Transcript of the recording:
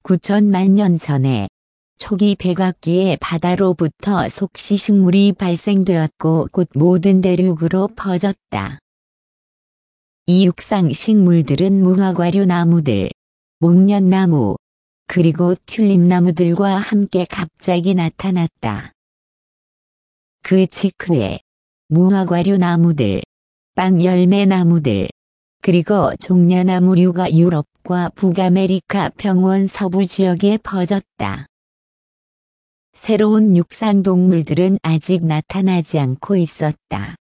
9천만 년 전에 초기 백악기의 바다로부터 속시식물이 발생되었고 곧 모든 대륙으로 퍼졌다. 이 육상 식물들은 무화과류 나무들, 목련나무, 그리고 튤립나무들과 함께 갑자기 나타났다. 그 직후에 무화과류 나무들, 빵열매나무들, 그리고 종려나무류가 유럽과 북아메리카 평원 서부 지역에 퍼졌다. 새로운 육상동물들은 아직 나타나지 않고 있었다.